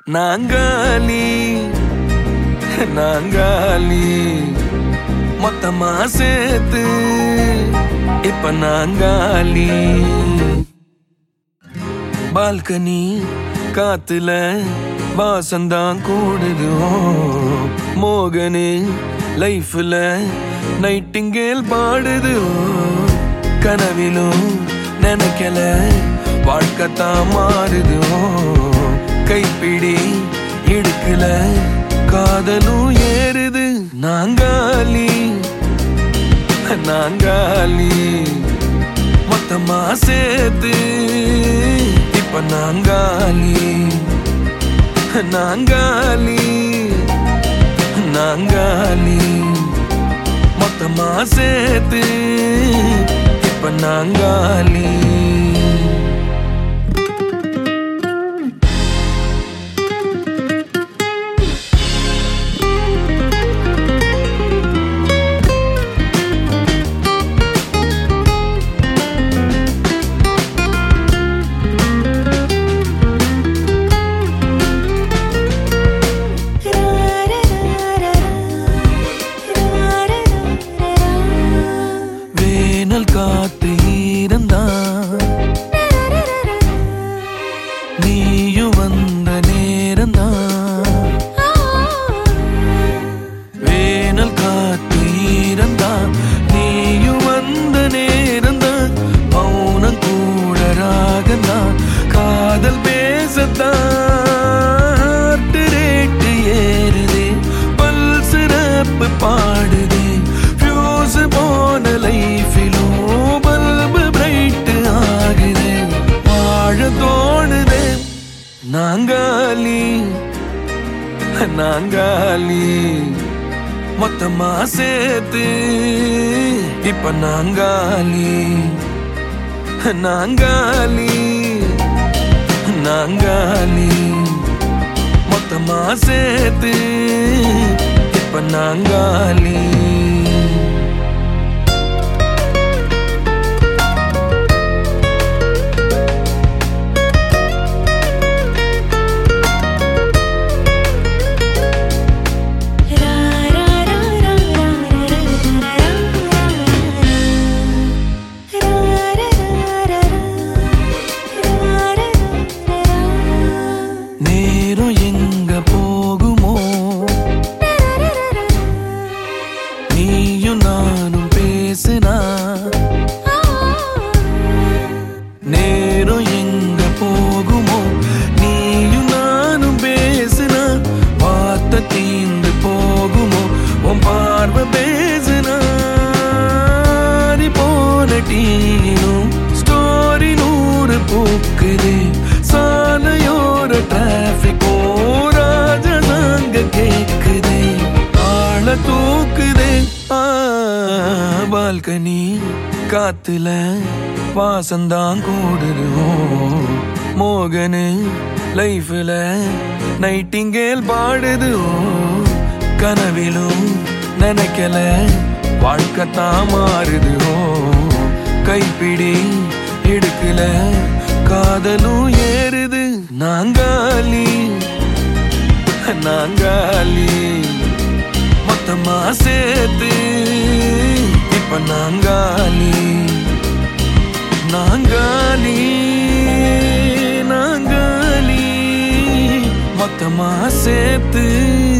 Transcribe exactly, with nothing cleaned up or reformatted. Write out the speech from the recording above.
நாங்காலி நாங்காலி மொத்தமா சேர்த்து இப்ப நாங்காலி. பால்கனி காத்துல வாசந்தான் கூடுது. மோகனு லைஃப்ல நைட்டிங்கேல் பாடுது. கனவிலும் நினைக்கல வாழ்க்கைத்தான் மாறுது. கைப்பிடி இடுக்கல காதலும் ஏறுது. நாங்காலி நாங்காலி மொத்தமா சேர்த்து இப்ப நாங்காலி நாங்காலி நாங்காலி மொத்தமா சேர்த்து இப்ப நாங்காலி. காத்து இருந்தா நீயும் வந்த நேரந்தா. வேனல் காத்து இருந்தா நீயும் வந்த நேரந்தா. மௌனம் கூட ராகந்தா காதல் பேசத்தான். ரேட்டு ஏறுதே பல்சிறப்பு பாடுதே. ஃபியூஸ் போன லைஃபிலும் தோணுதே. நாங்காலி நாங்காலி மொத்தமா சேர்த்து இப்ப நாங்காலி நாங்காலி நாங்காலி மொத்தமா சேர்த்து இப்ப நாங்காலி. நீயும் நானும் பேசுனா நேரம் எங்க போகுமோ. நீயும் நானும் பேசுனா வார்த்தை தீந்து போகுமோ. உன் பார்வை பேசுனா போன டீனும் ஸ்டோரி நூறு போக்குது. சாலையோர டிராபிக்கோ ராஜனாங்க கேக்குதே ஆள தூக்குதே. பால்கனி காத்துல வாசந்தான் கூடுது. மோகனு லைஃப்ல நைட்டிங்கேல் பாடுது. கனவிலும் நினைக்கல வாழ்க்கைத்தான் மாறுது. கைப்பிடி இடுக்கல காதலும் ஏறுது. நாங்காலி நாங்காலி மொத்தமா சேர்த்து இப்ப நாங்காலி நாங்காலி நாங்காலி மொத்தமா சேர்த்து